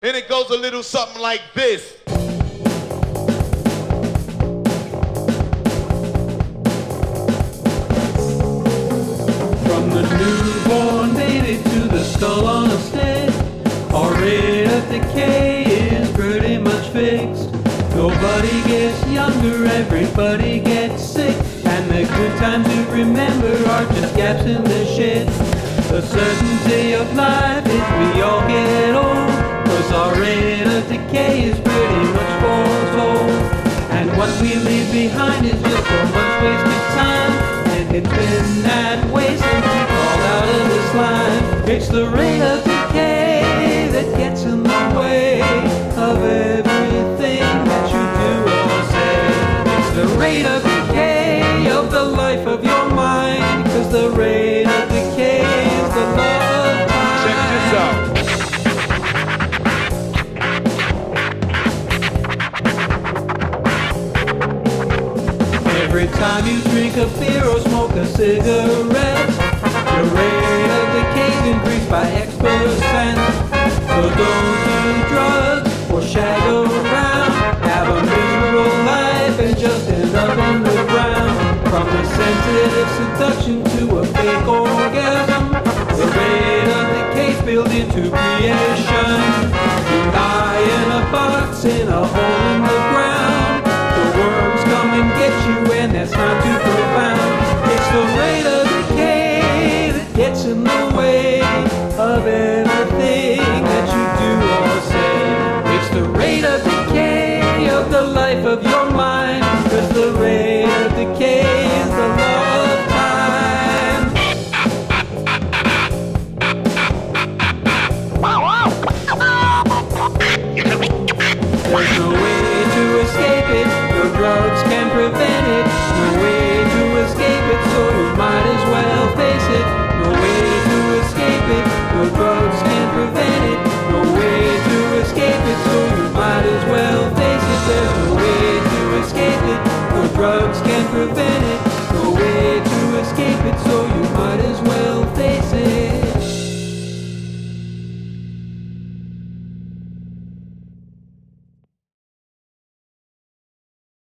And it goes a little something like this. From the newborn baby to the skull on a stick, our rate of decay is pretty much fixed. Nobody gets younger, everybody gets sick, and the good times you remember are just gaps in the shit. The certainty of life is we all get old, 'cause our rate of decay is pretty much foretold. And what we leave behind is just so much wasted time, and it's been that way since we crawled out of this life. It's the rate of decay that gets in the way of everything that you do or say. It's the rate of decay of the life of your mind, 'cause the rate of decay is the law of time. Check this out. Every time you drink a beer or smoke a cigarette, your rate of decay's increased by X%. So don't do drugs or shag around, have a miserable life and just end up in the ground. From a sensitive seduction to a fake orgasm, the rate of decay's built into creation. You lie in a box in a hole in the ground, the worms come and get you, and that's not too profound. It's the rate of decay that gets in the way of it.